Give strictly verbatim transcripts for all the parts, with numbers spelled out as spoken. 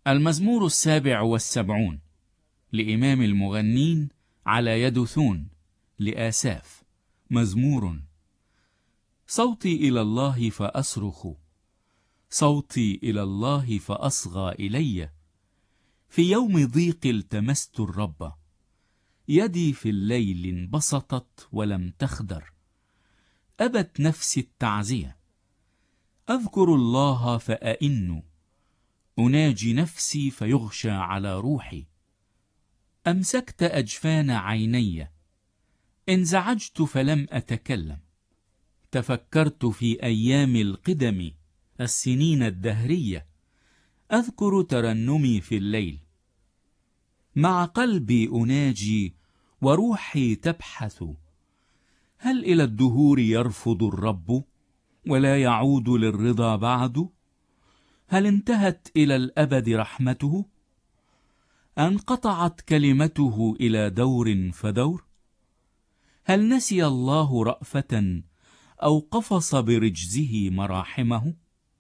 المزمور السابع والسبعون لإمام المغنين على يدثون لآساف. مزمور. صوتي إلى الله فأصرخ، صوتي إلى الله فأصغى إلي. في يوم ضيق التمست الرب، يدي في الليل انبسطت ولم تخدر. أبت نفسي التعزية، أذكر الله فأئن، أناجي نفسي فيغشى على روحي. أمسكت أجفان عيني، انزعجت فلم أتكلم. تفكرت في أيام القدم، السنين الدهرية، أذكر ترنمي في الليل. مع قلبي أناجي وروحي تبحث، هل إلى الدهور يرفض الرب ولا يعود للرضا بعد؟ هل انتهت إلى الأبد رحمته؟ انقطعت كلمته إلى دور فدور؟ هل نسي الله رأفة أو قفص برجزه مراحمه؟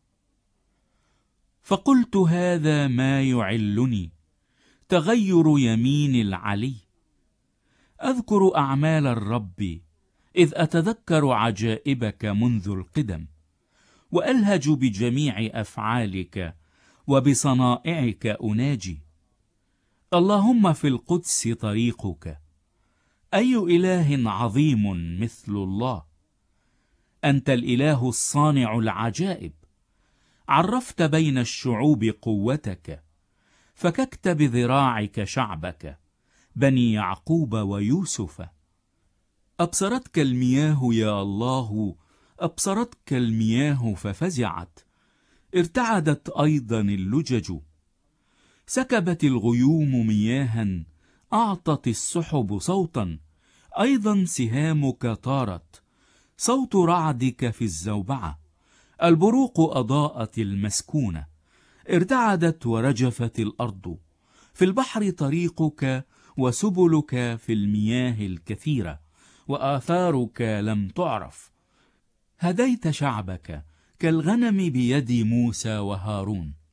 فقلت هذا ما يعلني، تغير يمين العلي. أذكر أعمال الرب إذ أتذكر عجائبك منذ القدم، وألهج بجميع أفعالك وبصنائعك أناجي. اللهم في القدس طريقك، أي إله عظيم مثل الله. أنت الإله الصانع العجائب، عرفت بين الشعوب قوتك، فككت بذراعك شعبك بني يعقوب ويوسف. أبصرتك المياه يا الله، أبصرتك المياه ففزعت، ارتعدت أيضا اللجج. سكبت الغيوم مياها، أعطت السحب صوتا، أيضا سهامك طارت، صوت رعدك في الزوبعة. البروق أضاءت المسكونة، ارتعدت ورجفت الأرض. في البحر طريقك وسبلك في المياه الكثيرة، وآثارك لم تعرف. هديت شعبك كالغنم بيد موسى وهارون.